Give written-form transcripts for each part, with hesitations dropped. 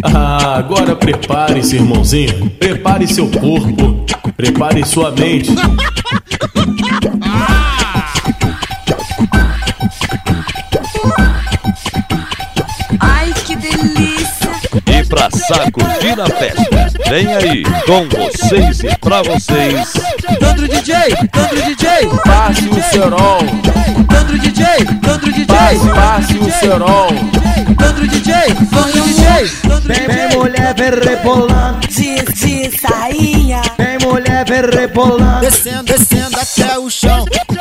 Agora prepare-se, irmãozinho. Prepare seu corpo, prepare sua mente. Ai, que delícia! E pra sacudir na festa, vem aí, com vocês e pra vocês, Tandro DJ, Tandro DJ, Passe o cerol, Tandro DJ, Tandro DJ, passe o cerol. Tandro DJ, Tandro DJ. Vem mulher, vem rebolando, De sainha, vem mulher, vem rebolando, Descendo, descendo até o chão.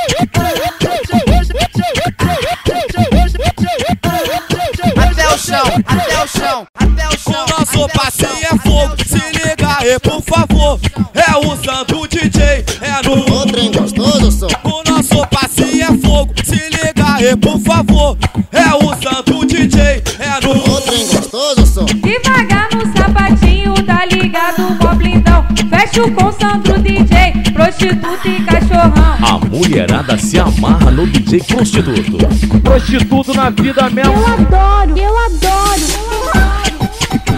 Até o chão, até o chão, até o chão. O nosso passeio é fogo, se liga aí por favor. É usando o DJ, é no... O trem gostoso, som. O nosso passeio é fogo, se liga aí por favor. É usando o DJ, é no... O trem gostoso, som. Devagar no sapatinho, tá ligado, mó blindão. Fecho com Sandro DJ, prostituta e cachorrão. A mulherada se amarra no DJ prostituto. prostituto na vida mesmo. Eu adoro, eu adoro, eu adoro.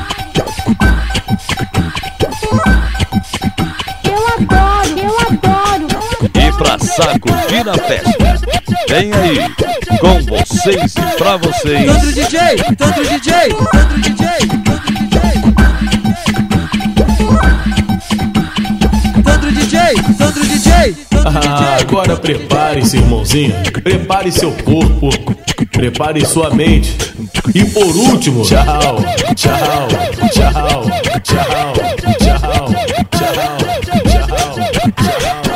Eu adoro, eu adoro. e pra sacudir na festa, vem aí, com vocês e pra vocês, Tandro DJ, Tandro DJ, Tandro DJ, Tandro DJ, Tandro DJ, Tandro DJ. Agora prepare-se, irmãozinho. Prepare seu corpo, prepare sua mente. E por último, tchau, tchau, tchau, tchau, tchau, tchau, tchau, tchau.